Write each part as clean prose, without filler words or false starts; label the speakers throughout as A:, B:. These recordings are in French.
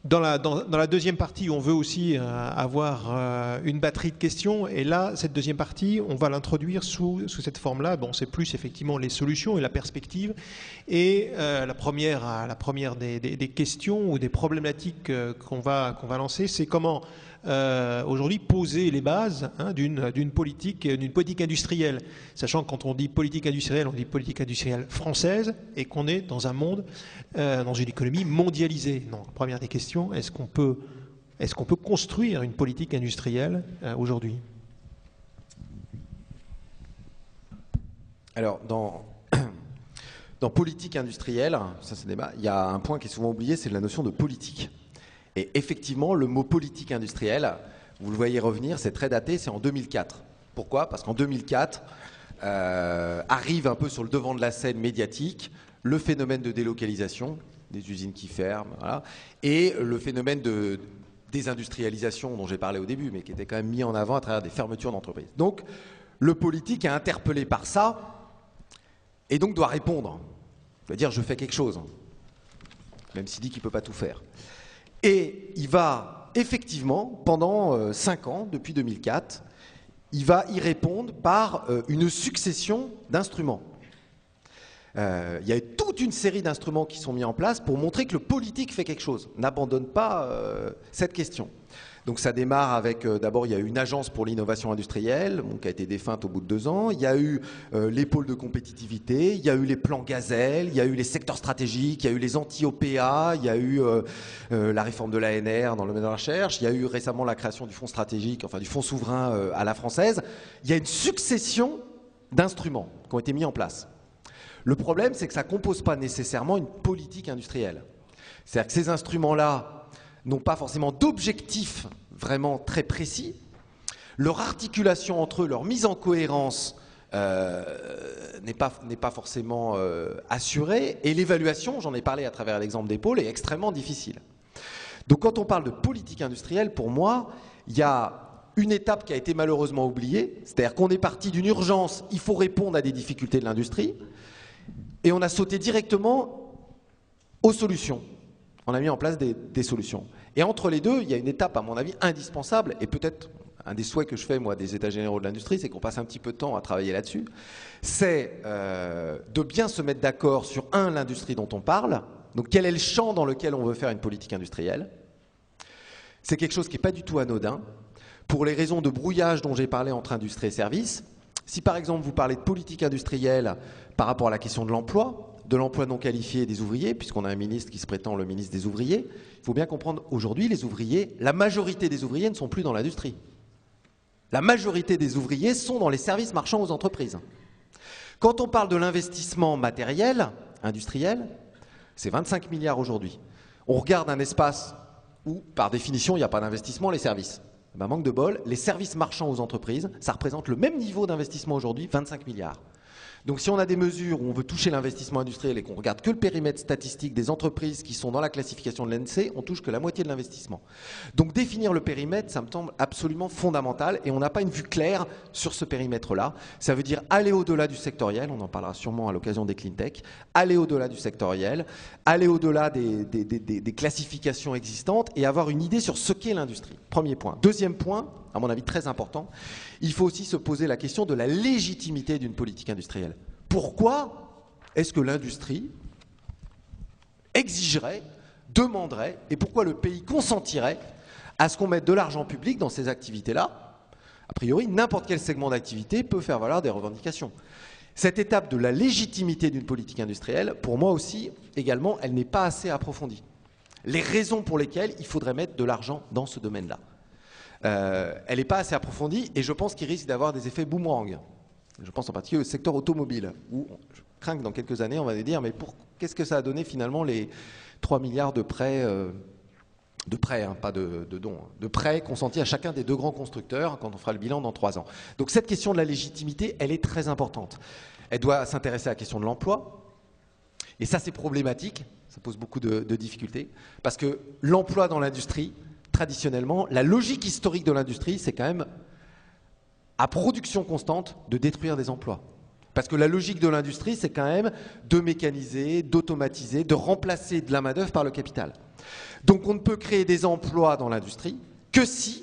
A: Dans la deuxième partie, on veut aussi avoir une batterie de questions. Et là, cette deuxième partie, on va l'introduire sous cette forme-là. Bon, c'est plus effectivement les solutions et la perspective. Et la première des questions ou des problématiques qu'on va lancer, c'est comment aujourd'hui poser les bases d'une politique industrielle. Sachant que quand on dit politique industrielle, on dit politique industrielle française et qu'on est dans un monde, dans une économie mondialisée. Donc, première des questions, est-ce qu'on peut construire une politique industrielle aujourd'hui?
B: Alors, dans politique industrielle, ça c'est débat, il y a un point qui est souvent oublié, c'est la notion de politique. Et effectivement, le mot politique industrielle, vous le voyez revenir, c'est très daté, c'est en 2004. Pourquoi? Parce qu'en 2004, arrive un peu sur le devant de la scène médiatique le phénomène de délocalisation, des usines qui ferment, voilà, et le phénomène de désindustrialisation dont j'ai parlé au début, mais qui était quand même mis en avant à travers des fermetures d'entreprises. Donc, le politique est interpellé par ça, et donc doit répondre. Il doit dire, je fais quelque chose, même s'il dit qu'il ne peut pas tout faire. Et il va, effectivement, pendant 5 ans, depuis 2004, il va y répondre par une succession d'instruments. Il y a toute une série d'instruments qui sont mis en place pour montrer que le politique fait quelque chose, n'abandonne pas cette question. Donc ça démarre avec, d'abord il y a eu une agence pour l'innovation industrielle, qui a été défunte au bout de 2 ans, il y a eu les pôles de compétitivité, il y a eu les plans Gazelle, il y a eu les secteurs stratégiques, il y a eu les anti-OPA, il y a eu la réforme de l'ANR dans le domaine de la recherche, il y a eu récemment la création du fonds stratégique, enfin du fonds souverain à la française. Il y a une succession d'instruments qui ont été mis en place. Le problème, c'est que ça ne compose pas nécessairement une politique industrielle. C'est-à-dire que ces instruments-là n'ont pas forcément d'objectifs vraiment très précis. Leur articulation entre eux, leur mise en cohérence n'est pas forcément assurée. Et l'évaluation, j'en ai parlé à travers l'exemple des pôles, est extrêmement difficile. Donc quand on parle de politique industrielle, pour moi, il y a une étape qui a été malheureusement oubliée. C'est-à-dire qu'on est parti d'une urgence, il faut répondre à des difficultés de l'industrie. Et on a sauté directement aux solutions. On a mis en place des solutions. Et entre les deux, il y a une étape, à mon avis, indispensable, et peut-être un des souhaits que je fais, moi, des États généraux de l'industrie, c'est qu'on passe un petit peu de temps à travailler là-dessus, c'est de bien se mettre d'accord sur, l'industrie dont on parle, donc quel est le champ dans lequel on veut faire une politique industrielle. C'est quelque chose qui n'est pas du tout anodin, pour les raisons de brouillage dont j'ai parlé entre industrie et services. Si par exemple vous parlez de politique industrielle par rapport à la question de l'emploi non qualifié et des ouvriers, puisqu'on a un ministre qui se prétend le ministre des ouvriers, il faut bien comprendre aujourd'hui les ouvriers, la majorité des ouvriers ne sont plus dans l'industrie. La majorité des ouvriers sont dans les services marchands aux entreprises. Quand on parle de l'investissement matériel, industriel, c'est 25 milliards aujourd'hui. On regarde un espace où, par définition, il n'y a pas d'investissement, les services. Ben, manque de bol, les services marchands aux entreprises, ça représente le même niveau d'investissement aujourd'hui, 25 milliards. Donc si on a des mesures où on veut toucher l'investissement industriel et qu'on regarde que le périmètre statistique des entreprises qui sont dans la classification de l'ANSEE, on touche que la moitié de l'investissement. Donc définir le périmètre, ça me semble absolument fondamental et on n'a pas une vue claire sur ce périmètre-là. Ça veut dire aller au-delà du sectoriel, on en parlera sûrement à l'occasion des clean tech, aller au-delà du sectoriel, aller au-delà des classifications existantes et avoir une idée sur ce qu'est l'industrie. Premier point. Deuxième point, à mon avis très important, il faut aussi se poser la question de la légitimité d'une politique industrielle. Pourquoi est-ce que l'industrie exigerait, demanderait, et pourquoi le pays consentirait à ce qu'on mette de l'argent public dans ces activités-là? A priori, n'importe quel segment d'activité peut faire valoir des revendications. Cette étape de la légitimité d'une politique industrielle, pour moi aussi, également, elle n'est pas assez approfondie. Les raisons pour lesquelles il faudrait mettre de l'argent dans ce domaine-là. Elle n'est pas assez approfondie et je pense qu'il risque d'avoir des effets boomerang. Je pense en particulier au secteur automobile, où je crains que dans quelques années, on va nous dire mais qu'est-ce que ça a donné finalement les 3 milliards de prêts, pas de dons, de prêts consentis à chacun des 2 grands constructeurs quand on fera le bilan dans 3 ans. Donc cette question de la légitimité, elle est très importante. Elle doit s'intéresser à la question de l'emploi. Et ça, c'est problématique, ça pose beaucoup de difficultés, parce que l'emploi dans l'industrie, traditionnellement, la logique historique de l'industrie, c'est quand même, à production constante, de détruire des emplois. Parce que la logique de l'industrie, c'est quand même de mécaniser, d'automatiser, de remplacer de la main-d'œuvre par le capital. Donc on ne peut créer des emplois dans l'industrie que si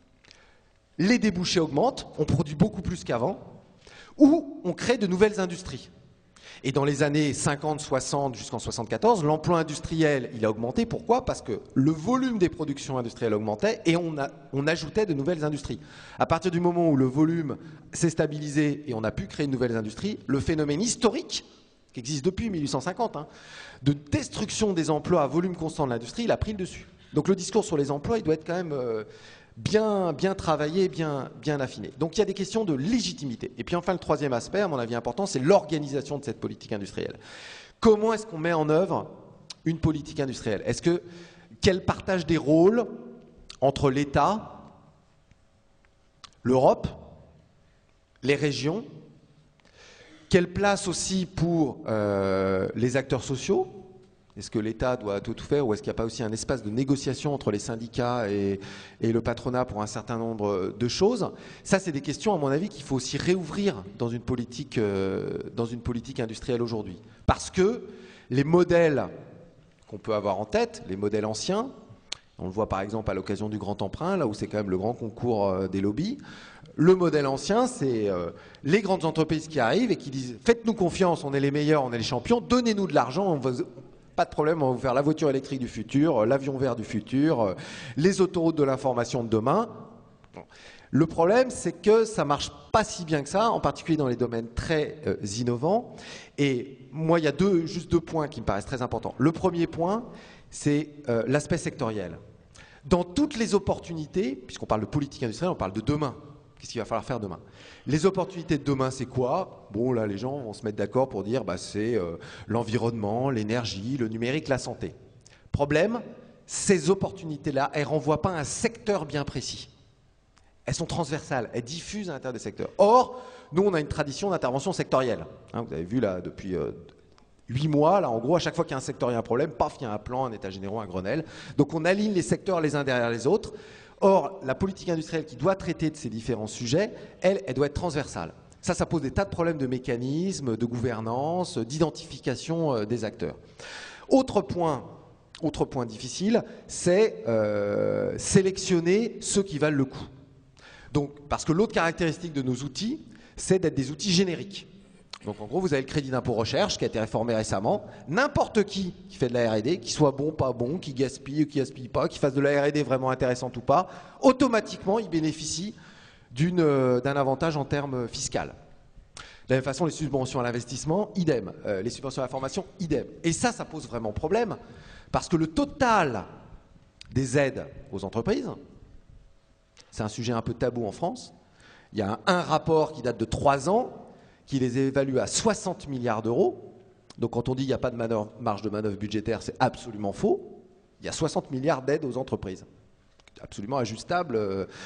B: les débouchés augmentent, on produit beaucoup plus qu'avant, ou on crée de nouvelles industries. Et dans les années 50, 60 jusqu'en 74, l'emploi industriel, il a augmenté. Pourquoi? Parce que le volume des productions industrielles augmentait et on ajoutait de nouvelles industries. À partir du moment où le volume s'est stabilisé et on a pu créer de nouvelles industries, le phénomène historique, qui existe depuis 1850, de destruction des emplois à volume constant de l'industrie, il a pris le dessus. Donc le discours sur les emplois, il doit être quand même bien travaillé, bien affiné. Donc il y a des questions de légitimité. Et puis enfin, le troisième aspect, à mon avis important, c'est l'organisation de cette politique industrielle. Comment est-ce qu'on met en œuvre une politique industrielle? Quel partage des rôles entre l'État, l'Europe, les régions? Quelle place aussi pour les acteurs sociaux? Est-ce que l'État doit tout faire ou est-ce qu'il n'y a pas aussi un espace de négociation entre les syndicats et le patronat pour un certain nombre de choses? Ça, c'est des questions, à mon avis, qu'il faut aussi réouvrir dans une politique industrielle aujourd'hui. Parce que les modèles qu'on peut avoir en tête, les modèles anciens, on le voit par exemple à l'occasion du grand emprunt, là où c'est quand même le grand concours des lobbies. Le modèle ancien, c'est les grandes entreprises qui arrivent et qui disent « Faites-nous confiance, on est les meilleurs, on est les champions, donnez-nous de l'argent, pas de problème, on va vous faire la voiture électrique du futur, l'avion vert du futur, les autoroutes de l'information de demain. » Le problème, c'est que ça ne marche pas si bien que ça, en particulier dans les domaines très innovants. Et moi, il y a juste deux points qui me paraissent très importants. Le premier point, c'est l'aspect sectoriel. Dans toutes les opportunités, puisqu'on parle de politique industrielle, on parle de demain. Qu'est-ce qu'il va falloir faire demain? Les opportunités de demain, c'est quoi? Bon, là, les gens vont se mettre d'accord pour dire c'est l'environnement, l'énergie, le numérique, la santé. Problème, ces opportunités-là, elles ne renvoient pas à un secteur bien précis. Elles sont transversales, elles diffusent à l'intérieur des secteurs. Or, nous, on a une tradition d'intervention sectorielle. Vous avez vu là, depuis 8 mois, là, en gros, à chaque fois qu'il y a un secteur, il y a un problème, paf, il y a un plan, un état généraux, un Grenelle. Donc on aligne les secteurs les uns derrière les autres. Or, la politique industrielle qui doit traiter de ces différents sujets, elle doit être transversale. Ça pose des tas de problèmes de mécanismes, de gouvernance, d'identification des acteurs. Autre point difficile, c'est sélectionner ceux qui valent le coup. Donc, parce que l'autre caractéristique de nos outils, c'est d'être des outils génériques. Donc en gros, vous avez le crédit d'impôt recherche qui a été réformé récemment. N'importe qui fait de la R&D, qui soit bon, pas bon, qui gaspille ou qui gaspille pas, qui fasse de la R&D vraiment intéressante ou pas, automatiquement, il bénéficie d'un avantage en termes fiscaux. De la même façon, les subventions à l'investissement, idem. Les subventions à la formation, idem. Et ça pose vraiment problème, parce que le total des aides aux entreprises, c'est un sujet un peu tabou en France. Il y a un rapport qui date de 3 ans, qui les évalue à 60 milliards d'euros. Donc quand on dit qu'il n'y a pas de marge de manœuvre budgétaire, c'est absolument faux. Il y a 60 milliards d'aides aux entreprises. Absolument ajustable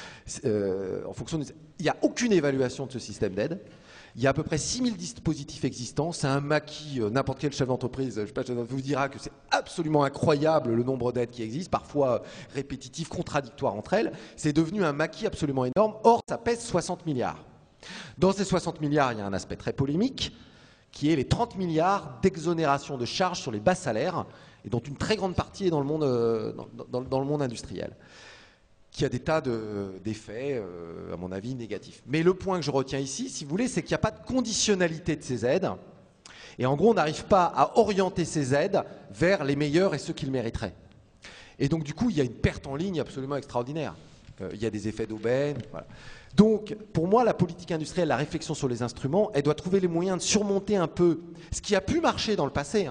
B: en fonction de... Il n'y a aucune évaluation de ce système d'aide. Il y a à peu près 6000 dispositifs existants. C'est un maquis. N'importe quel chef d'entreprise vous dira que c'est absolument incroyable le nombre d'aides qui existent, parfois répétitifs, contradictoires entre elles. C'est devenu un maquis absolument énorme. Or, ça pèse 60 milliards. Dans ces 60 milliards, il y a un aspect très polémique, qui est les 30 milliards d'exonération de charges sur les bas salaires, et dont une très grande partie est dans le monde industriel, qui a des tas d'effets, à mon avis, négatifs. Mais le point que je retiens ici, si vous voulez, c'est qu'il n'y a pas de conditionnalité de ces aides, et en gros, on n'arrive pas à orienter ces aides vers les meilleurs et ceux qui le mériteraient. Et donc, du coup, il y a une perte en ligne absolument extraordinaire. Il y a des effets d'aubaine, voilà. Donc, pour moi, la politique industrielle, la réflexion sur les instruments, elle doit trouver les moyens de surmonter un peu ce qui a pu marcher dans le passé,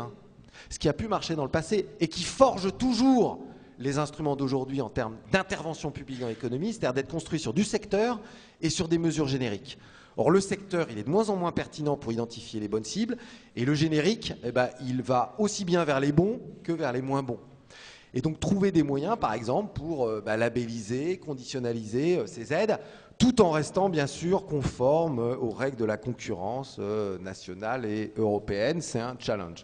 B: et qui forge toujours les instruments d'aujourd'hui en termes d'intervention publique dans l'économie, c'est-à-dire d'être construit sur du secteur et sur des mesures génériques. Or, le secteur, il est de moins en moins pertinent pour identifier les bonnes cibles, et le générique, il va aussi bien vers les bons que vers les moins bons. Et donc, trouver des moyens, par exemple, pour labelliser, conditionnaliser ces aides, tout en restant bien sûr conforme aux règles de la concurrence nationale et européenne. C'est un challenge.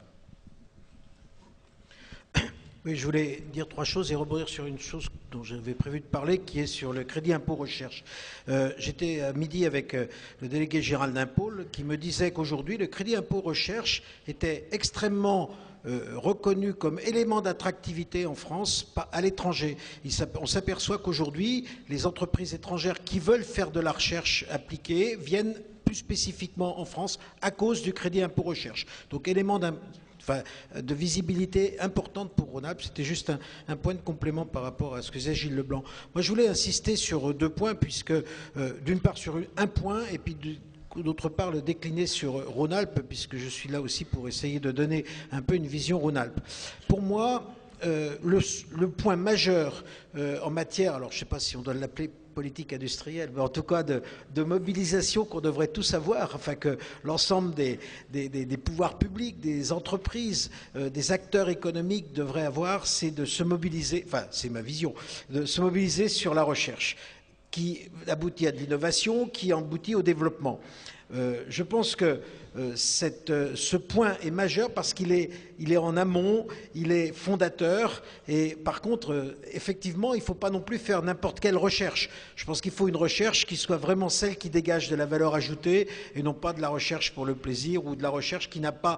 C: Oui, je voulais dire 3 choses et rebondir sur une chose dont j'avais prévu de parler, qui est sur le crédit impôt recherche. J'étais à midi avec le délégué Gérald Daimpôle qui me disait qu'aujourd'hui, le crédit impôt recherche était extrêmement reconnu comme élément d'attractivité en France à l'étranger. On s'aperçoit qu'aujourd'hui, les entreprises étrangères qui veulent faire de la recherche appliquée viennent plus spécifiquement en France à cause du crédit impôt recherche. Donc élément de visibilité importante pour Rhône-Alpes. C'était juste un point de complément par rapport à ce que disait Gilles Leblanc. Moi, je voulais insister sur 2 points, puisque d'une part sur un point, et puis d'autre part le décliner sur Rhône-Alpes, puisque je suis là aussi pour essayer de donner un peu une vision Rhône-Alpes. Pour moi, le point majeur en matière, alors je ne sais pas si on doit l'appeler politique industrielle, mais en tout cas de mobilisation qu'on devrait tous avoir, afin que l'ensemble des pouvoirs publics, des entreprises, des acteurs économiques devraient avoir, c'est de se mobiliser, enfin c'est ma vision, de se mobiliser sur la recherche, qui aboutit à de l'innovation, qui aboutit au développement. Je pense que ce point est majeur parce qu'il est en amont, il est fondateur, et par contre, effectivement, il ne faut pas non plus faire n'importe quelle recherche. Je pense qu'il faut une recherche qui soit vraiment celle qui dégage de la valeur ajoutée, et non pas de la recherche pour le plaisir, ou de la recherche qui n'a pas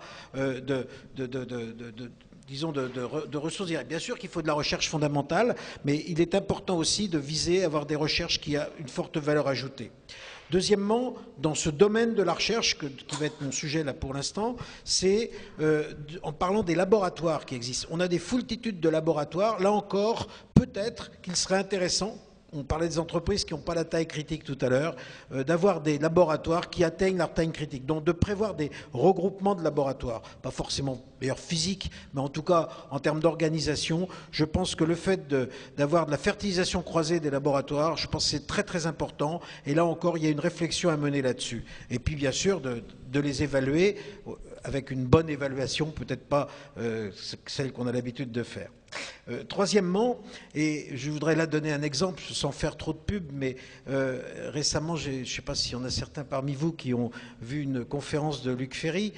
C: disons, de ressources directes. Bien sûr qu'il faut de la recherche fondamentale, mais il est important aussi de viser à avoir des recherches qui ont une forte valeur ajoutée. Deuxièmement, dans ce domaine de la recherche, qui va être mon sujet là pour l'instant, c'est en parlant des laboratoires qui existent. On a des foultitudes de laboratoires. Là encore, peut-être qu'il serait intéressant, on parlait des entreprises qui n'ont pas la taille critique tout à l'heure, d'avoir des laboratoires qui atteignent leur taille critique. Donc de prévoir des regroupements de laboratoires, pas forcément d'ailleurs physiques, mais en tout cas en termes d'organisation. Je pense que le fait d'avoir de la fertilisation croisée des laboratoires, je pense que c'est très très important. Et là encore, il y a une réflexion à mener là-dessus. Et puis bien sûr de les évaluer avec une bonne évaluation, peut-être pas celle qu'on a l'habitude de faire. Troisièmement, et je voudrais là donner un exemple sans faire trop de pub, mais récemment, je ne sais pas s'il y en a certains parmi vous qui ont vu une conférence de Luc Ferry.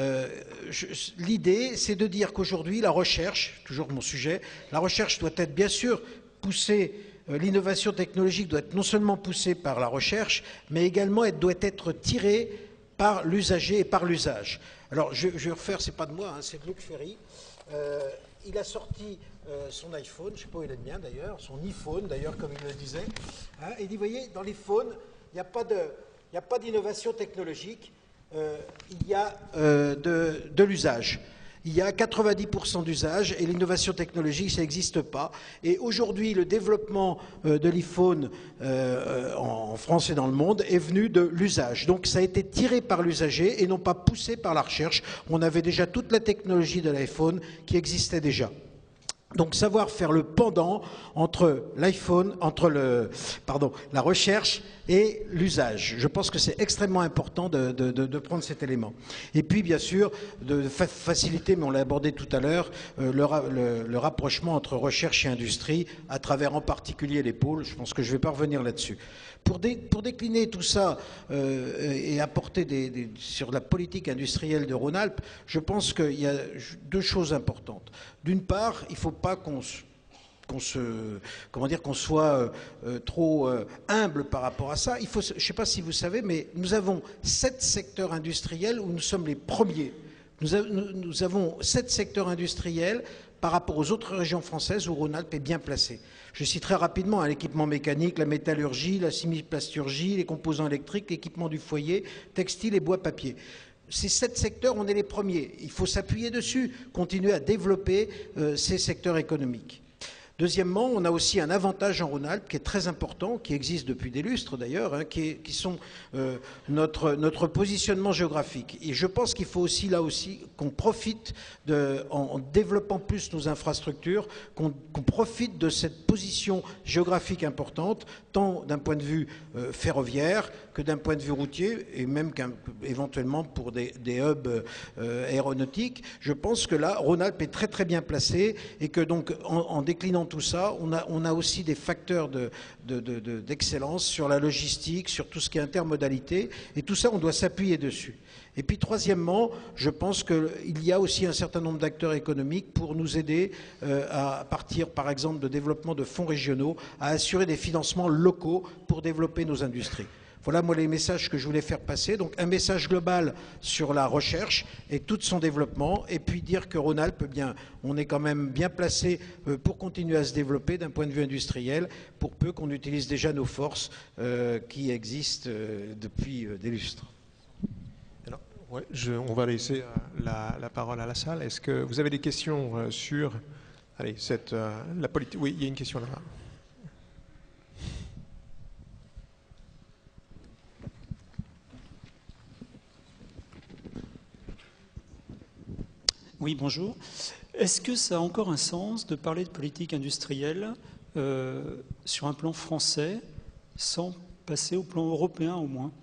C: L'idée, c'est de dire qu'aujourd'hui, la recherche, toujours mon sujet, la recherche doit être bien sûr poussée. L'innovation technologique doit être non seulement poussée par la recherche, mais également elle doit être tirée par l'usager et par l'usage. Alors, je vais refaire, c'est pas de moi, hein, c'est de Luc Ferry. Il a sorti son iPhone, je ne sais pas où il est le mien d'ailleurs, son iPhone d'ailleurs, comme il le disait. Hein, et il dit, vous voyez, dans l'iPhone, il n'y a pas d'innovation technologique, il y a de l'usage. Il y a 90% d'usage et l'innovation technologique, ça n'existe pas. Et aujourd'hui, le développement de l'iPhone en France et dans le monde est venu de l'usage. Donc ça a été tiré par l'usager et non pas poussé par la recherche. On avait déjà toute la technologie de l'iPhone qui existait déjà. Donc savoir faire le pendant entre l'iPhone, la recherche et l'usage. Je pense que c'est extrêmement important de prendre cet élément. Et puis bien sûr, de faciliter, mais on l'a abordé tout à l'heure, le rapprochement entre recherche et industrie, à travers en particulier les pôles. Je pense que je ne vais pas revenir là-dessus. Pour décliner tout ça et apporter sur la politique industrielle de Rhône-Alpes, je pense qu'il y a 2 choses importantes. D'une part, il ne faut pas qu'on soit trop humble par rapport à ça. Je ne sais pas si vous savez, mais nous avons 7 secteurs industriels où nous sommes les premiers. Nous avons 7 secteurs industriels par rapport aux autres régions françaises où Rhône-Alpes est bien placé. Je citerai rapidement l'équipement mécanique, la métallurgie, la chimie-plasturgie, les composants électriques, l'équipement du foyer, textile et bois-papier. Ces 7 secteurs, on est les premiers. Il faut s'appuyer dessus, continuer à développer ces secteurs économiques. Deuxièmement, on a aussi un avantage en Rhône-Alpes qui est très important, qui existe depuis des lustres d'ailleurs, hein, qui sont notre positionnement géographique. Et je pense qu'il faut aussi, là aussi, qu'on profite, en développant plus nos infrastructures, qu'on profite de cette position géographique importante, tant d'un point de vue ferroviaire que d'un point de vue routier, et même éventuellement pour des hubs aéronautiques. Je pense que là, Rhône-Alpes est très très bien placé, et que donc en déclinant tout ça, on a aussi des facteurs d'excellence sur la logistique, sur tout ce qui est intermodalité, et tout ça, on doit s'appuyer dessus. Et puis troisièmement, je pense qu'il y a aussi un certain nombre d'acteurs économiques pour nous aider à partir, par exemple, de développement de fonds régionaux, à assurer des financements locaux pour développer nos industries. Voilà, moi, les messages que je voulais faire passer. Donc, un message global sur la recherche et tout son développement, et puis dire que Rhône-Alpes, on est quand même bien placé pour continuer à se développer d'un point de vue industriel, pour peu qu'on utilise déjà nos forces qui existent depuis des lustres.
A: Alors, ouais, on va laisser la parole à la salle. Est-ce que vous avez des questions sur allez, la politique? Oui, il y a une question là-bas.
D: Oui, bonjour. Est-ce que ça a encore un sens de parler de politique industrielle sur un plan français sans passer au plan européen au moins?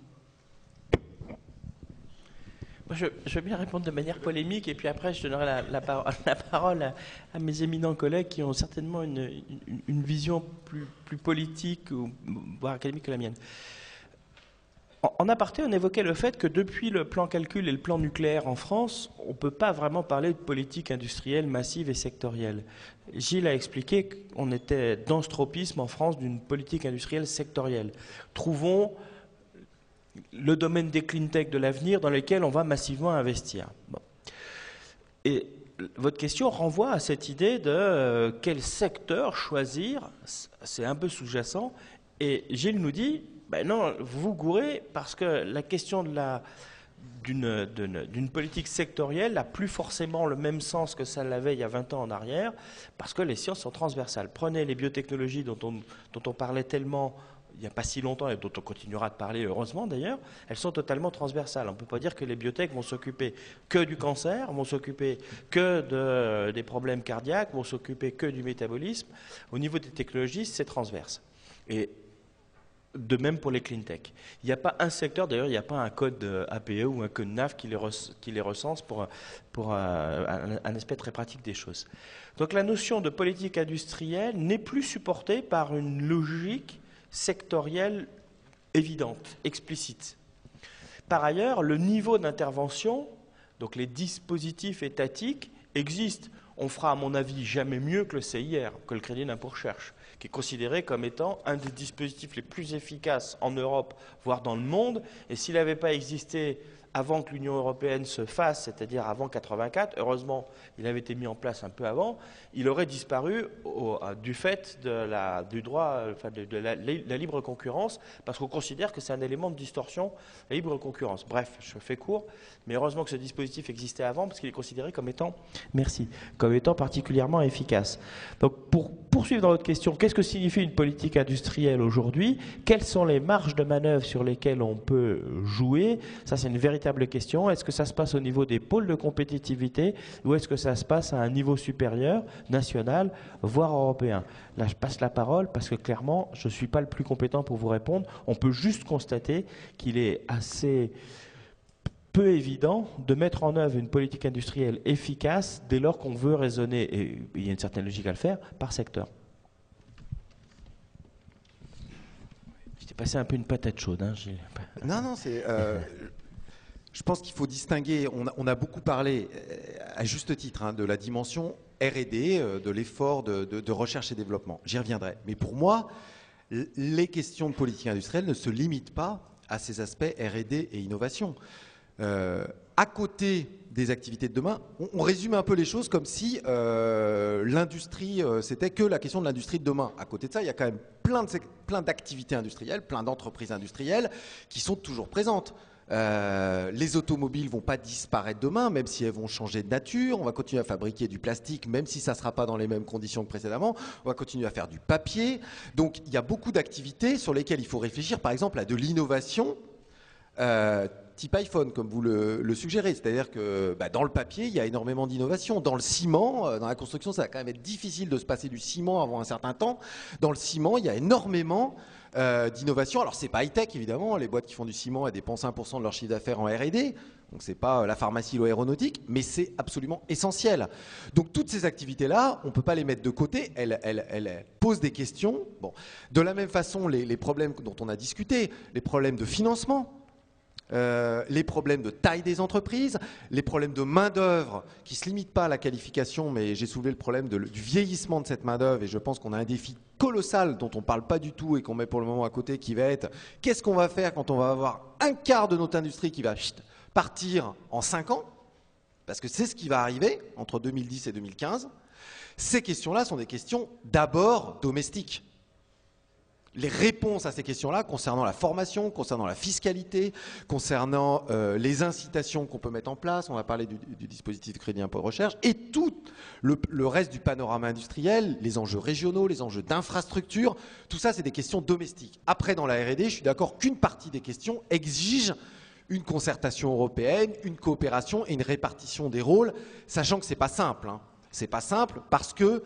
E: Je veux bien répondre de manière polémique et puis après je donnerai la parole à mes éminents collègues qui ont certainement une vision plus politique ou voire académique que la mienne. En aparté, on évoquait le fait que depuis le plan calcul et le plan nucléaire en France, on ne peut pas vraiment parler de politique industrielle massive et sectorielle. Gilles a expliqué qu'on était dans ce tropisme en France d'une politique industrielle sectorielle. Trouvons le domaine des clean tech de l'avenir dans lequel on va massivement investir. Bon. Et votre question renvoie à cette idée de quel secteur choisir, c'est un peu sous-jacent, et Gilles nous dit ben non, vous vous gourrez parce que la question d'une politique sectorielle n'a plus forcément le même sens que ça l'avait il y a 20 ans en arrière, parce que les sciences sont transversales. Prenez les biotechnologies dont on parlait tellement il n'y a pas si longtemps et dont on continuera de parler, heureusement d'ailleurs, elles sont totalement transversales. On ne peut pas dire que les biotech vont s'occuper que du cancer, vont s'occuper que des problèmes cardiaques, vont s'occuper que du métabolisme. Au niveau des technologies, c'est transverse. Et de même pour les clean tech. Il n'y a pas un secteur, d'ailleurs, il n'y a pas un code APE ou un code NAF qui les recense pour un aspect très pratique des choses. Donc la notion de politique industrielle n'est plus supportée par une logique sectorielle évidente, explicite. Par ailleurs, le niveau d'intervention, donc les dispositifs étatiques, existent. On fera, à mon avis, jamais mieux que le CIR, que le crédit d'impôt recherche, qui est considéré comme étant un des dispositifs les plus efficaces en Europe, voire dans le monde. Et s'il n'avait pas existé avant que l'Union européenne se fasse, c'est-à-dire avant 1984, heureusement, il avait été mis en place un peu avant, il aurait disparu du fait du droit, de la libre concurrence, parce qu'on considère que c'est un élément de distorsion, la libre concurrence. Bref, je fais court, mais heureusement que ce dispositif existait avant, parce qu'il est considéré comme étant, comme étant particulièrement efficace. Donc, pour poursuivre dans votre question, qu'est-ce que signifie une politique industrielle aujourd'hui? Quelles sont les marges de manœuvre sur lesquelles on peut jouer? Ça, c'est une véritable question. Est-ce que ça se passe au niveau des pôles de compétitivité ou est-ce que ça se passe à un niveau supérieur, national, voire européen? Là, je passe la parole parce que clairement, je ne suis pas le plus compétent pour vous répondre. On peut juste constater qu'il est assez peu évident de mettre en œuvre une politique industrielle efficace dès lors qu'on veut raisonner, et il y a une certaine logique à le faire, par secteur. J'étais passé un peu une patate chaude. Hein,
B: non, c'est... je pense qu'il faut distinguer, on a beaucoup parlé, à juste titre, de la dimension R&D, de l'effort de recherche et développement. J'y reviendrai. Mais pour moi, les questions de politique industrielle ne se limitent pas à ces aspects R&D et innovation. À côté des activités de demain, on résume un peu les choses comme si l'industrie, c'était que la question de l'industrie de demain. À côté de ça, il y a quand même plein d'activités industrielles, plein d'entreprises industrielles qui sont toujours présentes. Les automobiles ne vont pas disparaître demain, même si elles vont changer de nature. On va continuer à fabriquer du plastique, même si ça ne sera pas dans les mêmes conditions que précédemment. On va continuer à faire du papier. Donc, il y a beaucoup d'activités sur lesquelles il faut réfléchir, par exemple, à de l'innovation type iPhone, comme vous le suggérez. C'est-à-dire que dans le papier, il y a énormément d'innovation. Dans le ciment, dans la construction, ça va quand même être difficile de se passer du ciment avant un certain temps. Dans le ciment, il y a énormément d'innovation. Alors, c'est pas high-tech, évidemment. Les boîtes qui font du ciment, elles dépensent 1% de leur chiffre d'affaires en R&D. Donc, c'est pas la pharmacie ou l'aéronautique, mais c'est absolument essentiel. Donc, toutes ces activités-là, on ne peut pas les mettre de côté. Elles posent des questions. Bon. De la même façon, les problèmes dont on a discuté, les problèmes de financement, les problèmes de taille des entreprises, les problèmes de main-d'œuvre qui ne se limitent pas à la qualification, mais j'ai soulevé le problème du vieillissement de cette main-d'œuvre et je pense qu'on a un défi colossal dont on ne parle pas du tout et qu'on met pour le moment à côté qui va être qu'est-ce qu'on va faire quand on va avoir un quart de notre industrie qui va partir en 5 ans, parce que c'est ce qui va arriver entre 2010 et 2015. Ces questions-là sont des questions d'abord domestiques. Les réponses à ces questions-là, concernant la formation, concernant la fiscalité, concernant les incitations qu'on peut mettre en place, on a parlé du dispositif de crédit impôt de recherche, et tout le reste du panorama industriel, les enjeux régionaux, les enjeux d'infrastructure, tout ça c'est des questions domestiques. Après, dans la R&D, je suis d'accord qu'une partie des questions exige une concertation européenne, une coopération et une répartition des rôles, sachant que ce n'est pas simple. Hein. C'est pas simple parce que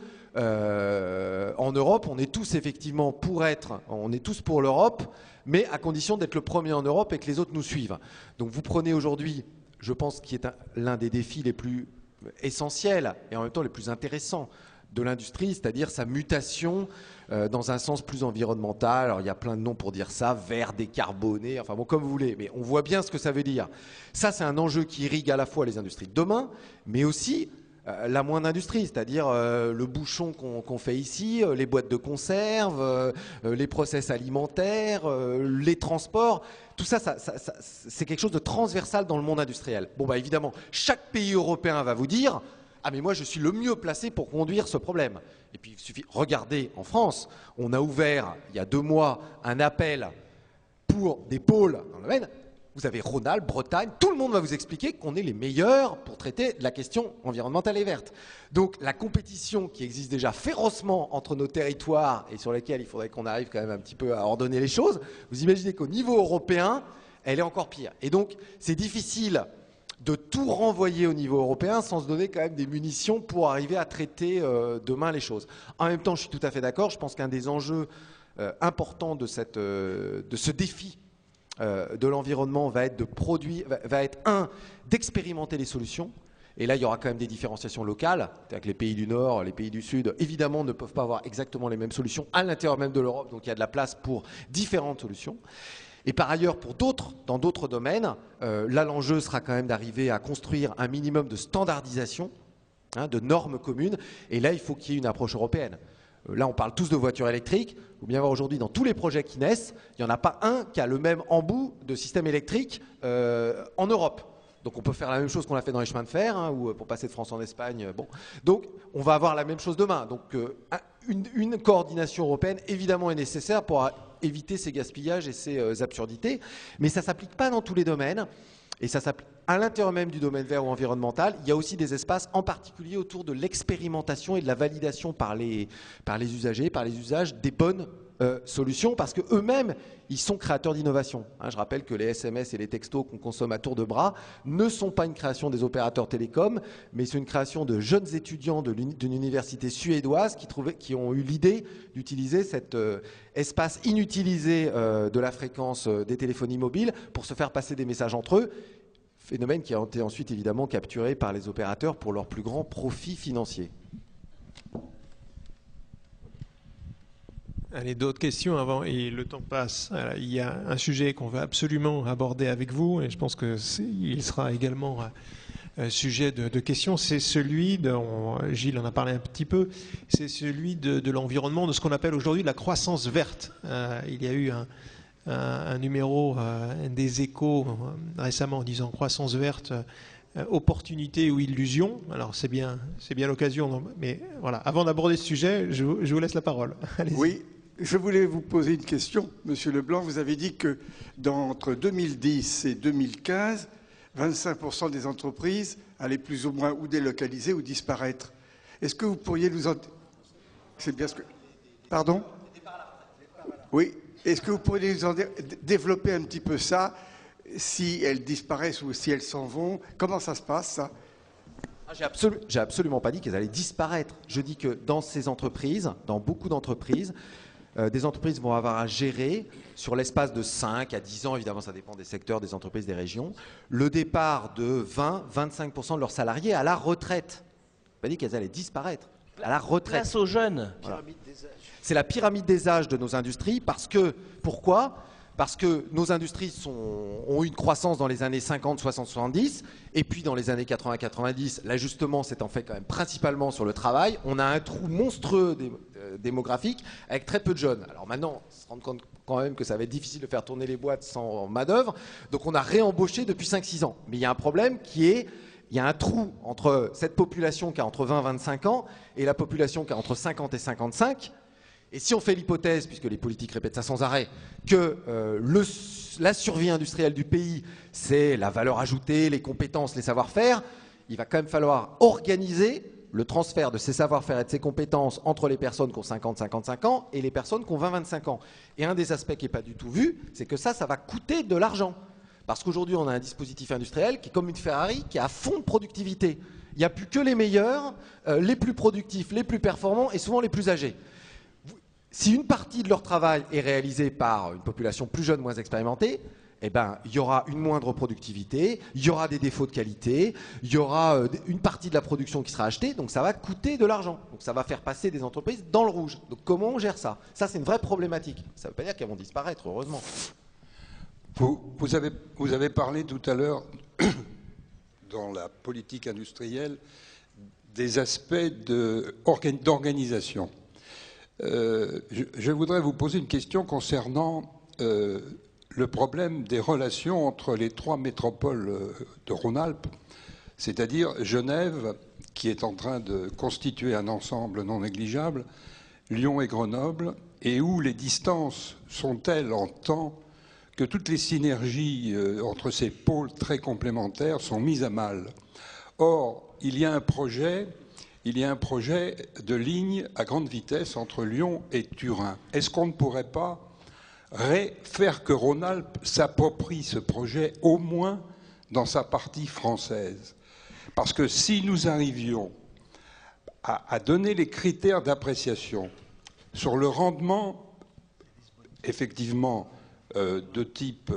B: en Europe, on est tous effectivement on est tous pour l'Europe, mais à condition d'être le premier en Europe et que les autres nous suivent. Donc vous prenez aujourd'hui, je pense, qui est l'un des défis les plus essentiels et en même temps les plus intéressants de l'industrie, c'est-à-dire sa mutation dans un sens plus environnemental. Alors il y a plein de noms pour dire ça, vert, décarboné, enfin bon, comme vous voulez, mais on voit bien ce que ça veut dire. Ça, c'est un enjeu qui irrigue à la fois les industries de demain, mais aussi la moindre industrie, c'est-à-dire le bouchon qu'on fait ici, les boîtes de conserve, les process alimentaires, les transports, tout ça, c'est quelque chose de transversal dans le monde industriel. Bon, bah évidemment, chaque pays européen va vous dire « Ah mais moi je suis le mieux placé pour conduire ce problème ». Et puis il suffit, regardez en France, on a ouvert il y a 2 mois un appel pour des pôles dans le domaine. Vous avez Rhône-Alpes, Bretagne, tout le monde va vous expliquer qu'on est les meilleurs pour traiter la question environnementale et verte. Donc la compétition qui existe déjà férocement entre nos territoires et sur lesquels il faudrait qu'on arrive quand même un petit peu à ordonner les choses, vous imaginez qu'au niveau européen, elle est encore pire. Et donc c'est difficile de tout renvoyer au niveau européen sans se donner quand même des munitions pour arriver à traiter demain les choses. En même temps, je suis tout à fait d'accord, je pense qu'un des enjeux importants de ce défi de l'environnement va être d'expérimenter les solutions. Et là, il y aura quand même des différenciations locales. C'est-à-dire que les pays du Nord, les pays du Sud, évidemment, ne peuvent pas avoir exactement les mêmes solutions à l'intérieur même de l'Europe. Donc il y a de la place pour différentes solutions. Et par ailleurs, dans d'autres domaines, là, l'enjeu sera quand même d'arriver à construire un minimum de standardisation, de normes communes. Et là, il faut qu'il y ait une approche européenne. Là, on parle tous de voitures électriques. Il faut bien voir aujourd'hui, dans tous les projets qui naissent, il n'y en a pas un qui a le même embout de système électrique en Europe. Donc on peut faire la même chose qu'on a fait dans les chemins de fer, ou pour passer de France en Espagne. Bon. Donc on va avoir la même chose demain. Donc une coordination européenne, évidemment, est nécessaire pour éviter ces gaspillages et ces absurdités. Mais ça ne s'applique pas dans tous les domaines. Et ça s'applique à l'intérieur même du domaine vert ou environnemental. Il y a aussi des espaces, en particulier autour de l'expérimentation et de la validation par les usagers, par les usages des bonnes solutions, parce qu'eux-mêmes, ils sont créateurs d'innovation. Je rappelle que les SMS et les textos qu'on consomme à tour de bras ne sont pas une création des opérateurs télécoms, mais c'est une création de jeunes étudiants d'une université suédoise qui ont eu l'idée d'utiliser cet espace inutilisé de la fréquence des téléphonies mobiles pour se faire passer des messages entre eux. Phénomène qui a été ensuite évidemment capturé par les opérateurs pour leur plus grand profit financier.
A: Allez, d'autres questions avant, et le temps passe. Il y a un sujet qu'on va absolument aborder avec vous, et je pense qu'il sera également sujet de questions. C'est celui, Gilles en a parlé un petit peu, c'est celui de l'environnement, de ce qu'on appelle aujourd'hui la croissance verte. Il y a eu un numéro des Échos récemment en disant croissance verte, opportunité ou illusion. Alors c'est bien l'occasion, mais voilà, avant d'aborder ce sujet, je vous laisse la parole. Allez-y.
F: Oui, je voulais vous poser une question, Monsieur Leblanc. Vous avez dit que entre 2010 et 2015, 25% des entreprises allaient plus ou moins ou délocaliser ou disparaître. Est-ce que vous pourriez nous en... C'est bien ce que... Pardon ? Oui. Est-ce que vous pourriez nous en développer un petit peu ça, si elles disparaissent ou si elles s'en vont? Comment ça se passe, ça?
B: J'ai absolument pas dit qu'elles allaient disparaître. Je dis que dans ces entreprises, dans beaucoup d'entreprises, des entreprises vont avoir à gérer sur l'espace de 5 à 10 ans, évidemment ça dépend des secteurs, des entreprises, des régions, le départ de 20-25% de leurs salariés à la retraite. Je n'ai pas dit qu'elles allaient disparaître, à la retraite.
E: Place aux jeunes.
B: Voilà. C'est la pyramide des âges de nos industries, pourquoi ? parce que nos industries ont eu une croissance dans les années 50, 60, 70, et puis dans les années 80, 90, l'ajustement s'est en fait quand même principalement sur le travail. On a un trou monstrueux démographique avec très peu de jeunes. Alors maintenant, on se rend compte quand même que ça va être difficile de faire tourner les boîtes sans main-d'œuvre, donc on a réembauché depuis 5-6 ans. Mais il y a un problème qui est, il y a un trou entre cette population qui a entre 20 et 25 ans et la population qui a entre 50 et 55. Et si on fait l'hypothèse, puisque les politiques répètent ça sans arrêt, que la survie industrielle du pays, c'est la valeur ajoutée, les compétences, les savoir-faire, il va quand même falloir organiser le transfert de ces savoir-faire et de ces compétences entre les personnes qui ont 50-55 ans et les personnes qui ont 20-25 ans. Et un des aspects qui n'est pas du tout vu, c'est que ça va coûter de l'argent. Parce qu'aujourd'hui, on a un dispositif industriel qui est comme une Ferrari, qui est à fond de productivité. Il n'y a plus que les meilleurs, les plus productifs, les plus performants et souvent les plus âgés. Si une partie de leur travail est réalisée par une population plus jeune, moins expérimentée, eh ben, il y aura une moindre productivité, il y aura des défauts de qualité, il y aura une partie de la production qui sera achetée, donc ça va coûter de l'argent. Donc ça va faire passer des entreprises dans le rouge. Donc comment on gère ça? Ça, c'est une vraie problématique. Ça ne veut pas dire qu'elles vont disparaître, heureusement.
G: Vous avez parlé tout à l'heure, dans la politique industrielle, des aspects d'organisation. Je voudrais vous poser une question concernant le problème des relations entre les 3 métropoles de Rhône-Alpes, c'est-à-dire Genève, qui est en train de constituer un ensemble non négligeable, Lyon et Grenoble, et où les distances sont telles en temps que toutes les synergies entre ces pôles très complémentaires sont mises à mal. Or, il y a un projet de ligne à grande vitesse entre Lyon et Turin. Est-ce qu'on ne pourrait pas faire que Rhône-Alpes s'approprie ce projet, au moins dans sa partie française? Parce que si nous arrivions à donner les critères d'appréciation sur le rendement, effectivement, de type,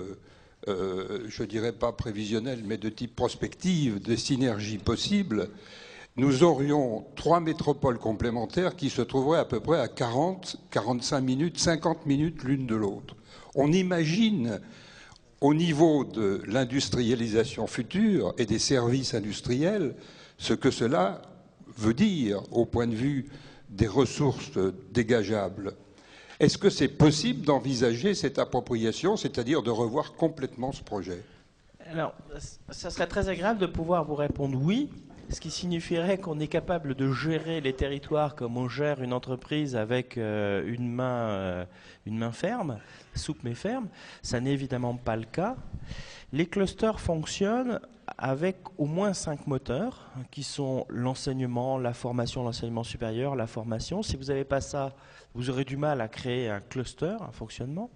G: je ne dirais pas prévisionnel, mais de type prospective, de synergie possible, nous aurions 3 métropoles complémentaires qui se trouveraient à peu près à 40, 45 minutes, 50 minutes l'une de l'autre. On imagine, au niveau de l'industrialisation future et des services industriels, ce que cela veut dire au point de vue des ressources dégageables. Est-ce que c'est possible d'envisager cette appropriation, c'est-à-dire de revoir complètement ce projet?
E: Alors, ça serait très agréable de pouvoir vous répondre oui, ce qui signifierait qu'on est capable de gérer les territoires comme on gère une entreprise avec une main ferme, souple mais ferme. Ça n'est évidemment pas le cas. Les clusters fonctionnent avec au moins 5 moteurs qui sont l'enseignement, la formation, l'enseignement supérieur, la formation. Si vous n'avez pas ça, vous aurez du mal à créer un cluster, un fonctionnement.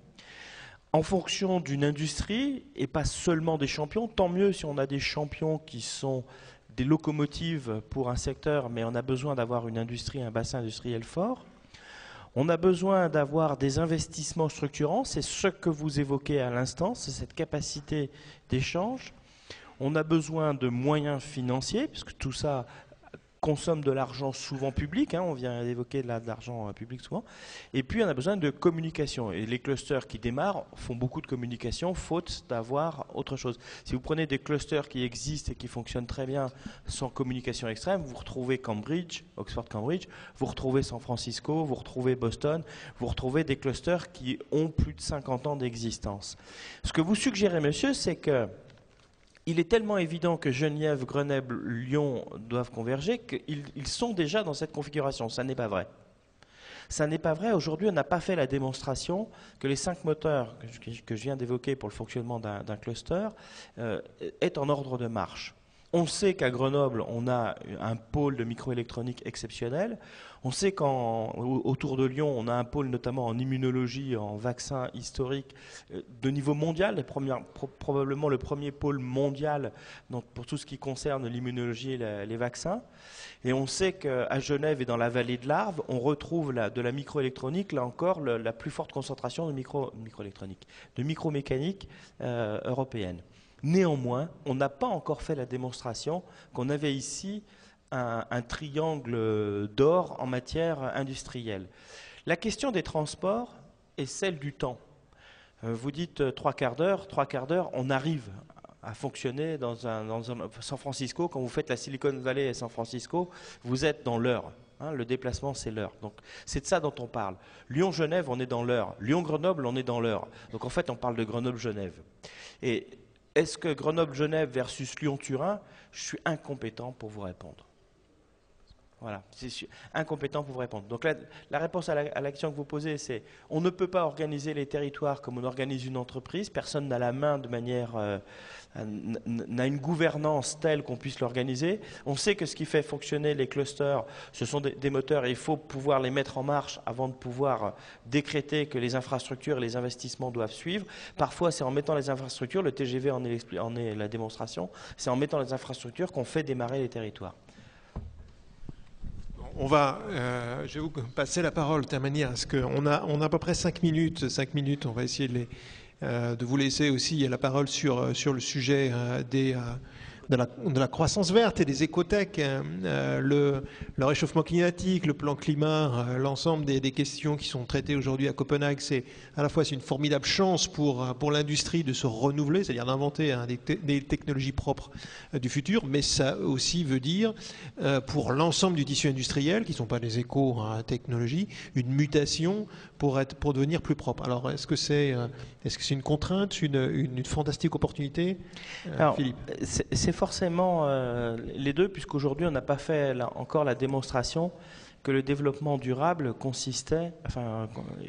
E: En fonction d'une industrie, et pas seulement des champions, tant mieux si on a des champions qui sont des locomotives pour un secteur, mais on a besoin d'avoir une industrie, un bassin industriel fort. On a besoin d'avoir des investissements structurants, c'est ce que vous évoquez à l'instant, c'est cette capacité d'échange. On a besoin de moyens financiers, puisque tout ça consomme de l'argent souvent public, on vient d'évoquer de l'argent public souvent, et puis on a besoin de communication. Et les clusters qui démarrent font beaucoup de communication, faute d'avoir autre chose. Si vous prenez des clusters qui existent et qui fonctionnent très bien sans communication extrême, vous retrouvez Cambridge, Oxford-Cambridge, vous retrouvez San Francisco, vous retrouvez Boston, vous retrouvez des clusters qui ont plus de 50 ans d'existence. Ce que vous suggérez, monsieur, c'est que il est tellement évident que Genève, Grenoble, Lyon doivent converger qu'ils sont déjà dans cette configuration. Ça n'est pas vrai. Ça n'est pas vrai. Aujourd'hui, on n'a pas fait la démonstration que les 5 moteurs que je viens d'évoquer pour le fonctionnement d'un cluster est en ordre de marche. On sait qu'à Grenoble, on a un pôle de microélectronique exceptionnel. On sait qu'autour de Lyon, on a un pôle notamment en immunologie, en vaccins historiques de niveau mondial, probablement le premier pôle mondial donc pour tout ce qui concerne l'immunologie et les vaccins. Et on sait qu'à Genève et dans la vallée de l'Arve, on retrouve de la microélectronique, là encore, la plus forte concentration de microélectronique, de micromécanique européenne. Néanmoins, on n'a pas encore fait la démonstration qu'on avait ici un triangle d'or en matière industrielle. La question des transports est celle du temps. Vous dites 3 quarts d'heure, on arrive à fonctionner dans un San Francisco. Quand vous faites la Silicon Valley et San Francisco, vous êtes dans l'heure. Le déplacement, c'est l'heure. Donc, c'est de ça dont on parle. Lyon-Genève, on est dans l'heure. Lyon-Grenoble, on est dans l'heure. Donc, en fait, on parle de Grenoble-Genève. Et est-ce que Grenoble-Genève versus Lyon-Turin, je suis incompétent pour vous répondre. Voilà, c'est incompétent pour vous répondre. Donc la réponse à la question que vous posez, c'est on ne peut pas organiser les territoires comme on organise une entreprise. Personne n'a la main de manière, n'a une gouvernance telle qu'on puisse l'organiser. On sait que ce qui fait fonctionner les clusters, ce sont des moteurs et il faut pouvoir les mettre en marche avant de pouvoir décréter que les infrastructures et les investissements doivent suivre. Parfois, c'est en mettant les infrastructures, le TGV en est la démonstration, c'est en mettant les infrastructures qu'on fait démarrer les territoires.
A: Je vais vous passer la parole de telle manière à ce qu'on a à peu près 5 minutes. 5 minutes, on va essayer de vous laisser aussi la parole sur le sujet de la croissance verte et des écotech, le réchauffement climatique, le plan climat, l'ensemble des questions qui sont traitées aujourd'hui à Copenhague. C'est à la fois une formidable chance pour l'industrie de se renouveler, c'est-à-dire d'inventer des technologies propres du futur, mais ça aussi veut dire pour l'ensemble du tissu industriel, qui ne sont pas des éco-technologies, une mutation pour devenir plus propre. Alors, est-ce que c'est une contrainte, une fantastique opportunité, Philippe?
E: C'est forcément les deux, puisqu'aujourd'hui, on n'a pas fait encore la démonstration que le développement durable consistait, enfin,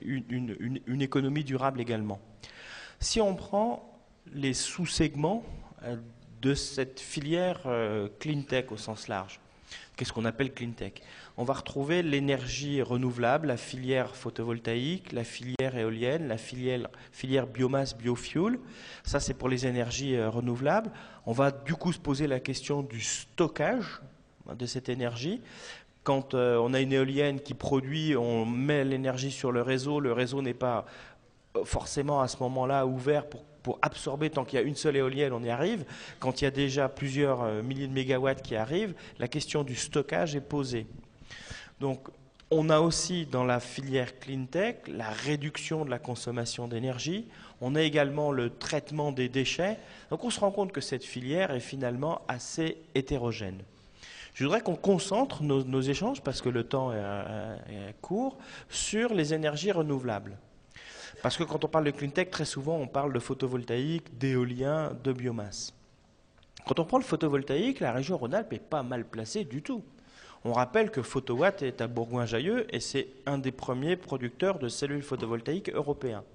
E: une économie durable également. Si on prend les sous-segments de cette filière clean tech au sens large, qu'est-ce qu'on appelle clean tech? On va retrouver l'énergie renouvelable, la filière photovoltaïque, la filière éolienne, la filière biomasse, biofuel. Ça, c'est pour les énergies renouvelables. On va du coup se poser la question du stockage de cette énergie. Quand on a une éolienne qui produit, on met l'énergie sur le réseau n'est pas forcément à ce moment-là ouvert pour absorber, tant qu'il y a une seule éolienne, on y arrive. Quand il y a déjà plusieurs milliers de mégawatts qui arrivent, la question du stockage est posée. Donc, on a aussi dans la filière clean tech la réduction de la consommation d'énergie. On a également le traitement des déchets. Donc, on se rend compte que cette filière est finalement assez hétérogène. Je voudrais qu'on concentre nos échanges, parce que le temps est court, sur les énergies renouvelables. Parce que quand on parle de clean tech, très souvent, on parle de photovoltaïque, d'éolien, de biomasse. Quand on prend le photovoltaïque, la région Rhône-Alpes n'est pas mal placée du tout. On rappelle que Photowatt est à Bourgoin-Jallieu et c'est un des premiers producteurs de cellules photovoltaïques européens.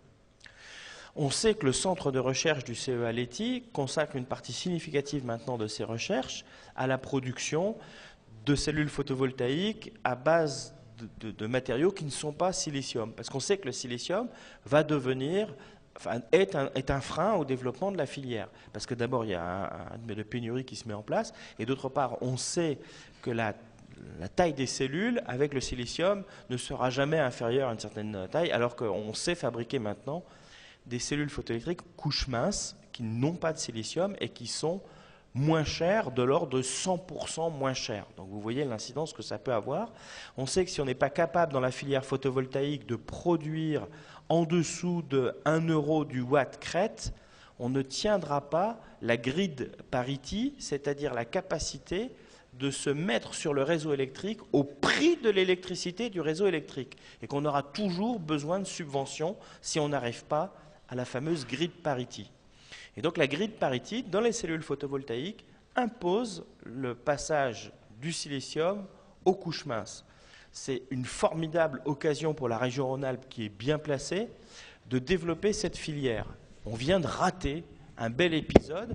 E: On sait que le centre de recherche du CEA Leti consacre une partie significative maintenant de ses recherches à la production de cellules photovoltaïques à base de matériaux qui ne sont pas silicium. Parce qu'on sait que le silicium va devenir, est un frein au développement de la filière. Parce que d'abord, il y a une pénurie qui se met en place, et d'autre part, on sait que la taille des cellules avec le silicium ne sera jamais inférieure à une certaine taille, alors qu'on sait fabriquer maintenant des cellules photoélectriques couches minces qui n'ont pas de silicium et qui sont moins chères, de l'ordre de 100% moins chères. Donc vous voyez l'incidence que ça peut avoir. On sait que si on n'est pas capable dans la filière photovoltaïque de produire en dessous de 1 € du watt crête, on ne tiendra pas la grid parity, c'est-à-dire la capacité de se mettre sur le réseau électrique au prix de l'électricité du réseau électrique, et qu'on aura toujours besoin de subventions si on n'arrive pas à la fameuse grid parity. Et donc la grid parity, dans les cellules photovoltaïques, impose le passage du silicium aux couches minces. C'est une formidable occasion pour la région Rhône-Alpes, qui est bien placée, de développer cette filière. On vient de rater un bel épisode.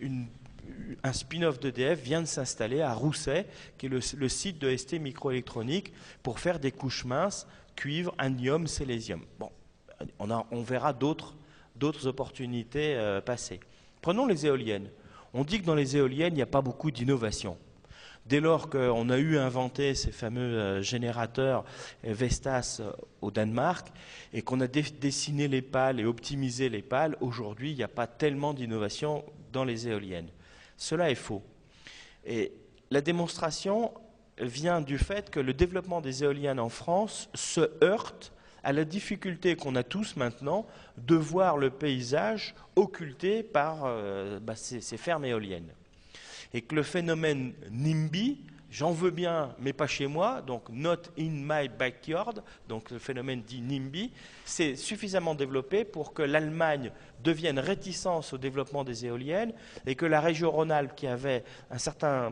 E: Un spin-off d'EDF vient de s'installer à Rousset, qui est le site de ST Microélectronique, pour faire des couches minces, cuivre, indium, sélésium. Bon, on verra d'autres opportunités passer. Prenons les éoliennes. On dit que dans les éoliennes, il n'y a pas beaucoup d'innovation. Dès lors qu'on a eu inventé ces fameux générateurs Vestas au Danemark et qu'on a dessiné les pales et optimisé les pales, aujourd'hui, il n'y a pas tellement d'innovation dans les éoliennes. Cela est faux. Et la démonstration vient du fait que le développement des éoliennes en France se heurte à la difficulté qu'on a tous maintenant de voir le paysage occulté par ces fermes éoliennes. Et que le phénomène NIMBY, j'en veux bien, mais pas chez moi, donc not in my backyard, donc le phénomène dit NIMBY, c'est suffisamment développé pour que l'Allemagne devienne réticente au développement des éoliennes et que la région Rhône-Alpes, qui avait certains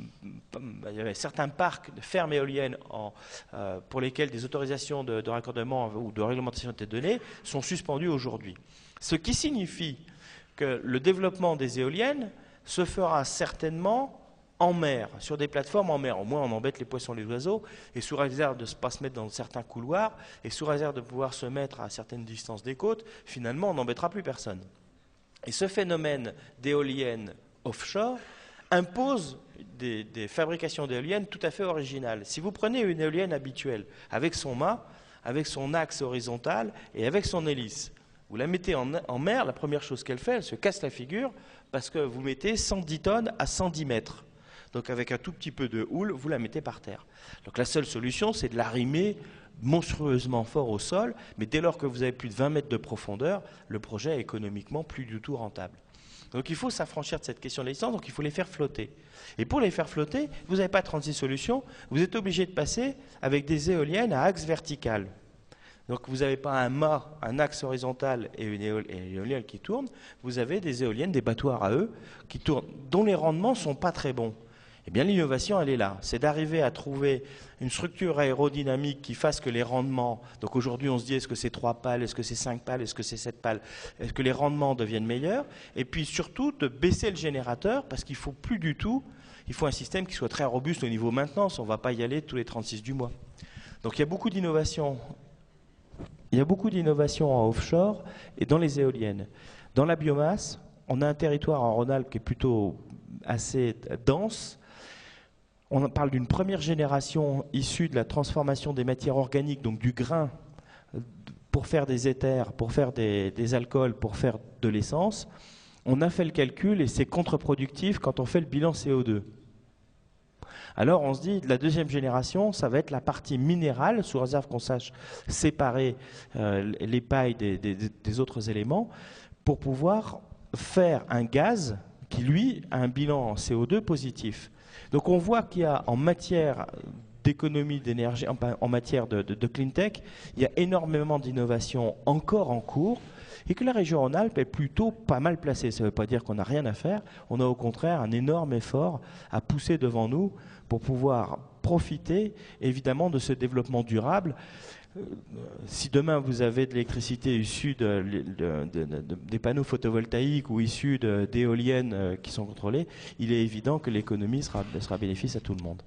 E: parcs de fermes éoliennes pour lesquels des autorisations de raccordement ou de réglementation étaient données, sont suspendues aujourd'hui. Ce qui signifie que le développement des éoliennes se fera certainement en mer, sur des plateformes en mer. Au moins, on embête les poissons et les oiseaux, et sous réserve de ne pas se mettre dans certains couloirs, et sous réserve de pouvoir se mettre à certaines distances des côtes, finalement, on n'embêtera plus personne. Et ce phénomène d'éoliennes offshore impose des fabrications d'éoliennes tout à fait originales. Si vous prenez une éolienne habituelle, avec son mât, avec son axe horizontal et avec son hélice, vous la mettez en mer, la première chose qu'elle fait, elle se casse la figure, parce que vous mettez 110 tonnes à 110 mètres. Donc avec un tout petit peu de houle, vous la mettez par terre. Donc la seule solution, c'est de l'arrimer monstrueusement fort au sol, mais dès lors que vous avez plus de 20 mètres de profondeur, le projet est économiquement plus du tout rentable. Donc il faut s'affranchir de cette question de licence, donc il faut les faire flotter. Et pour les faire flotter, vous n'avez pas 36 solutions, vous êtes obligé de passer avec des éoliennes à axe vertical. Donc vous n'avez pas un mât, un axe horizontal et une éolienne qui tourne, vous avez des éoliennes, des battoirs à eux, qui tournent, dont les rendements ne sont pas très bons. Eh bien l'innovation, elle est là. C'est d'arriver à trouver une structure aérodynamique qui fasse que les rendements, donc aujourd'hui on se dit est-ce que c'est 3 pales, est-ce que c'est 5 pales, est-ce que c'est 7 pales, est-ce que les rendements deviennent meilleurs, et puis surtout de baisser le générateur, parce qu'il ne faut plus du tout, il faut un système qui soit très robuste au niveau maintenance, on ne va pas y aller tous les 36 du mois. Donc il y a beaucoup d'innovations. Il y a beaucoup d'innovations en offshore et dans les éoliennes. Dans la biomasse, on a un territoire en Rhône-Alpes qui est plutôt assez dense. On parle d'une première génération issue de la transformation des matières organiques, donc du grain, pour faire des éthers, pour faire des alcools, pour faire de l'essence. On a fait le calcul et c'est contre-productif quand on fait le bilan CO2. Alors on se dit, la deuxième génération, ça va être la partie minérale, sous réserve qu'on sache séparer les pailles des autres éléments, pour pouvoir faire un gaz qui, lui, a un bilan en CO2 positif. Donc on voit qu'il y a en matière d'économie d'énergie, en matière de clean tech, il y a énormément d'innovations encore en cours, et que la région Rhône-Alpes est plutôt pas mal placée. Ça ne veut pas dire qu'on n'a rien à faire, on a au contraire un énorme effort à pousser devant nous pour pouvoir profiter évidemment de ce développement durable. Si demain vous avez de l'électricité issue des panneaux photovoltaïques ou issue d'éoliennes qui sont contrôlées, il est évident que l'économie sera bénéfice à tout le monde.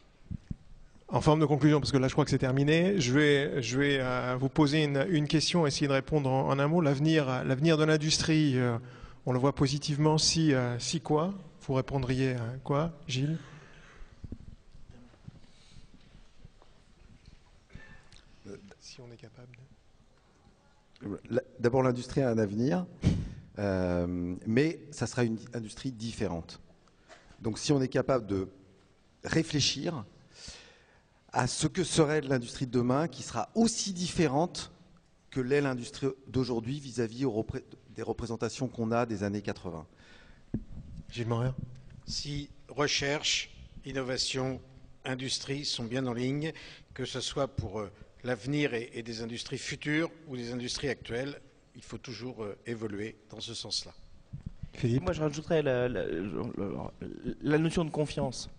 A: En forme de conclusion, parce que là je crois que c'est terminé, je vais vous poser une question, essayer de répondre en un mot. L'avenir de l'industrie, on le voit positivement, si quoi? Vous répondriez à quoi, Gilles? Si on est capable de...
B: D'abord, l'industrie a un avenir, mais ça sera une industrie différente. Donc si on est capable de réfléchir à ce que serait l'industrie de demain, qui sera aussi différente que l'est l'industrie d'aujourd'hui vis-à-vis des représentations qu'on a des années 80.
A: Gilles Morer.
C: Si recherche, innovation, industrie sont bien en ligne, que ce soit pour l'avenir et des industries futures ou des industries actuelles, il faut toujours évoluer dans ce sens-là.
A: Philippe.
E: Moi, je rajouterais la notion de confiance.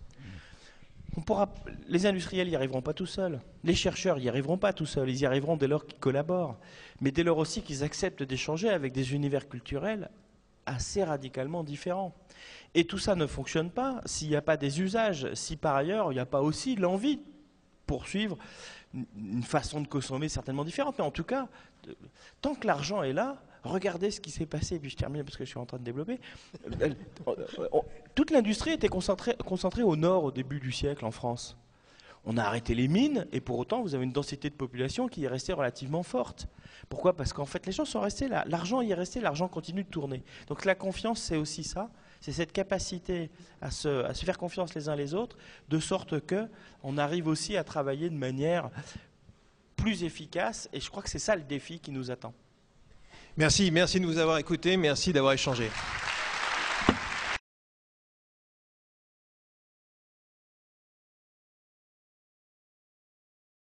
E: Les industriels n'y arriveront pas tout seuls. Les chercheurs n'y arriveront pas tout seuls. Ils y arriveront dès lors qu'ils collaborent. Mais dès lors aussi qu'ils acceptent d'échanger avec des univers culturels assez radicalement différents. Et tout ça ne fonctionne pas s'il n'y a pas des usages, si par ailleurs il n'y a pas aussi l'envie de poursuivre une façon de consommer certainement différente. Mais en tout cas, tant que l'argent est là, regardez ce qui s'est passé, et puis je termine parce que je suis en train de développer. Toute l'industrie était concentrée au nord au début du siècle en France. On a arrêté les mines, et pour autant, vous avez une densité de population qui est restée relativement forte. Pourquoi? Parce qu'en fait, les gens sont restés là. L'argent y est resté, l'argent continue de tourner. Donc la confiance, c'est aussi ça. C'est cette capacité à se faire confiance les uns les autres, de sorte qu'on arrive aussi à travailler de manière plus efficace. Et je crois que c'est ça le défi qui nous attend.
A: Merci de nous avoir écoutés, merci d'avoir échangé.